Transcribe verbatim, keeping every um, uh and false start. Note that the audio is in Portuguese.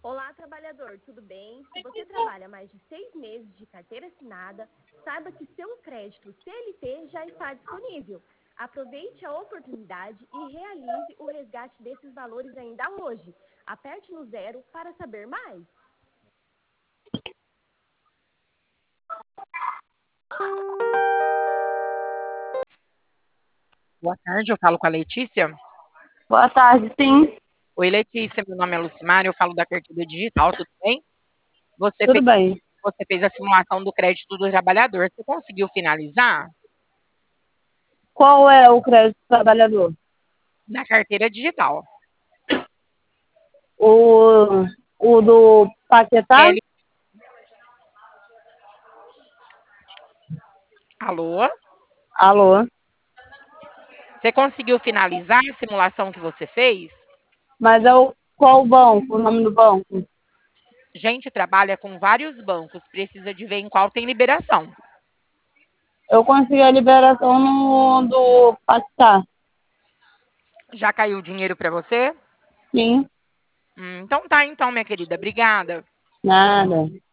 Olá, trabalhador, tudo bem? Se você trabalha mais de seis meses de carteira assinada, saiba que seu crédito C L T já está disponível. Aproveite a oportunidade e realize o resgate desses valores ainda hoje. Aperte no zero para saber mais. Boa tarde, eu falo com a Letícia. Boa tarde, sim. Oi, Letícia, meu nome é Lucimar, eu falo da carteira digital, tudo bem? Você Tudo fez, bem. você fez a simulação do crédito do trabalhador, você conseguiu finalizar? Qual é o crédito do trabalhador? Na carteira digital. O, o do Paquetá? L... Alô? Alô? Você conseguiu finalizar a simulação que você fez? Mas é o, qual o banco, o nome do banco? Gente, trabalha com vários bancos, precisa de ver em qual tem liberação. Eu consegui a liberação no, do Paquetá. Já caiu o dinheiro para você? Sim, Hum, então tá, então, minha querida, obrigada. nada.